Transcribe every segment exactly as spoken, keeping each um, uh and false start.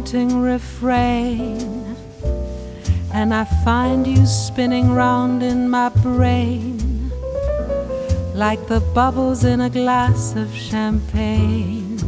haunting refrain, and I find you spinning round in my brain like the bubbles in a glass of champagne.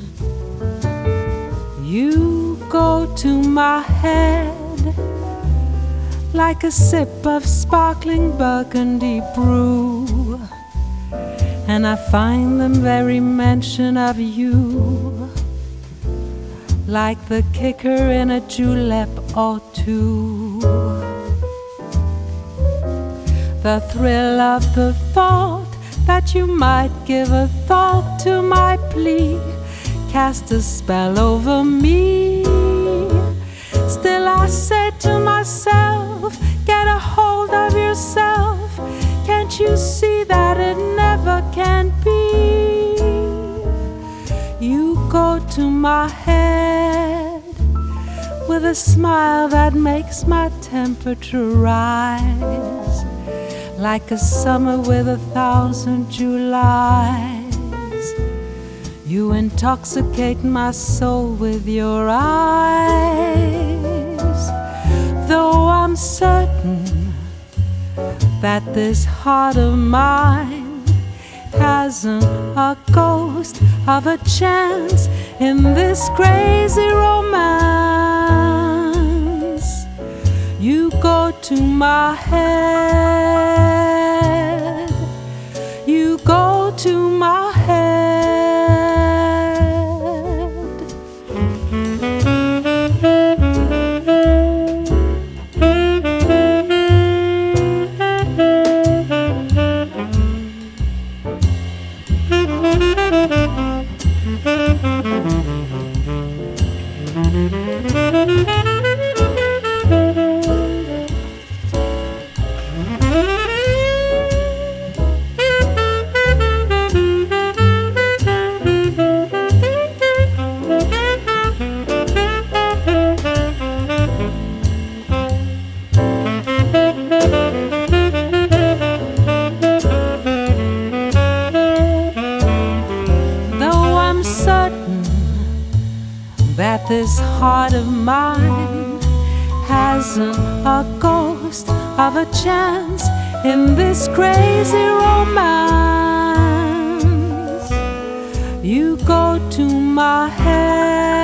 You go to my head like a sip of sparkling burgundy brew, and I find the very mention of you like the kicker in a julep or two. The thrill of the thought that you might give a thought to my plea cast a spell over me. Still I say to myself, get a hold of yourself. Can't you see that it never can be? You go to my head with a smile that makes my temperature rise like a summer with a thousand Julys. You intoxicate my soul with your eyes. Though I'm certain that this heart of mine hasn't a ghost of a chance in this crazy romance, you go to my head. You go to my head. That this heart of mine hasn't a ghost of a chance in this crazy romance, you go to my head.